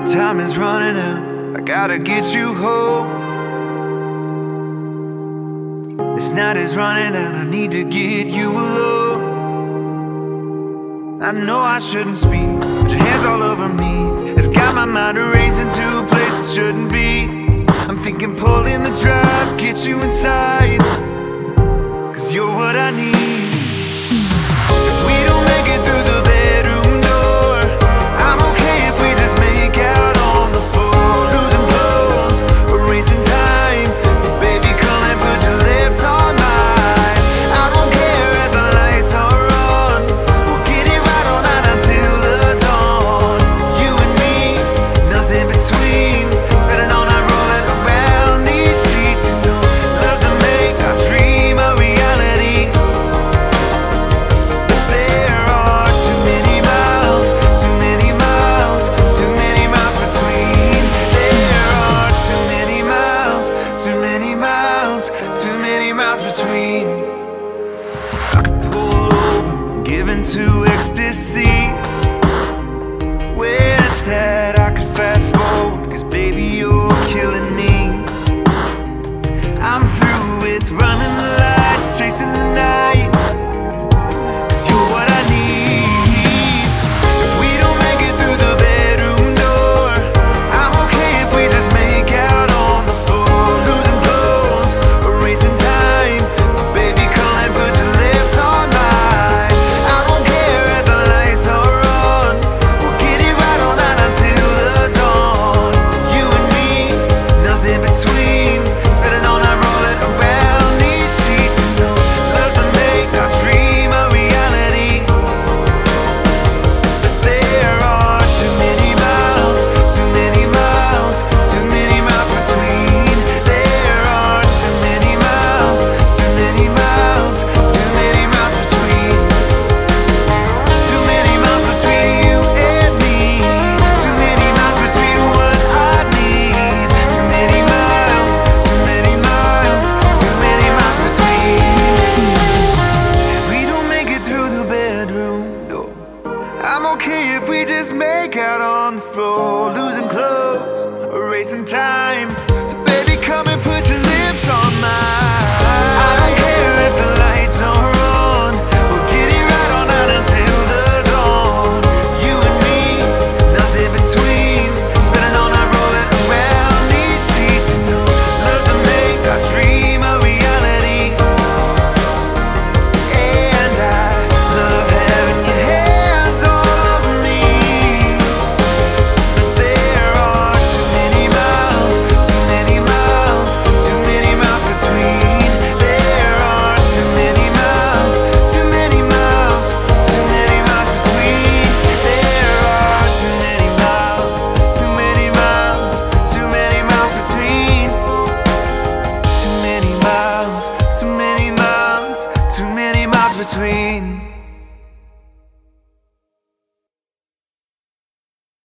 Time is running out, I gotta get you home. This night is running out, I need to get you alone. I know I shouldn't speak, but your hands all over me. It's got my mind racing to a place it shouldn't be. I'm thinking pull in the drive, get you inside, 'cause you're what I need. If we don't make it through the bedroom door, I'm okay if we just make out on the floor, losing clothes, erasing time. So baby, come and put your lips on mine. I don't care if the lights are on, we'll get it right all night until the dawn. You and me, nothing between, spending all night rolling around these sheets. You know, love to make our dream a reality. But there are too many miles, too many miles, too many miles between. There are too many miles, too many miles, too many miles between. I could pull over, give into ecstasy. Wish that I could fast forward, 'cause baby, you're killing me. I'm through with running the lights, chasing the night, 'cause you're what I need. If we don't make it through the bedroom door, I'm okay if we just make out on the floor, losing clothes, erasing time. So baby, come and put your lips on mine. I don't care if the lights are on, we'll get it right all night until the dawn. You and me, nothing between, spending all night rolling around these sheets. You know, love to make our dream a reality. But there are too many miles, too many miles, too many miles between. There are too many miles, too many miles, too many miles between. Too many miles between you and me. Too many miles between what I need. Too many miles, too many miles, too many miles between. If we don't make it through the bedroom door, I'm okay if we just make out on the floor, losing clothes, erasing time.